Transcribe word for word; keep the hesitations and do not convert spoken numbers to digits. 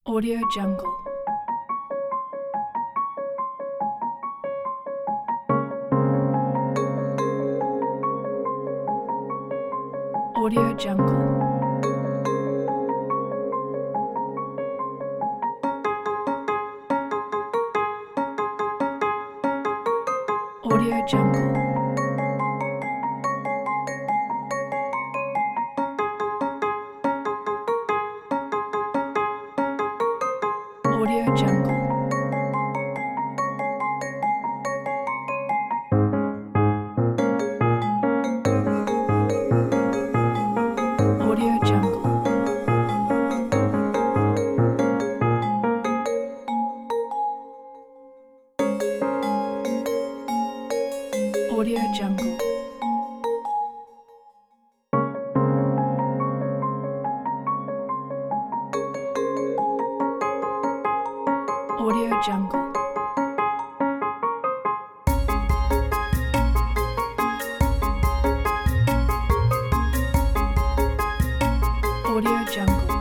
Audio Jungle. Audio Jungle. Audio Jungle. Audio Jungle. Audio Jungle. Audio Jungle. Audio Jungle. Audio Jungle.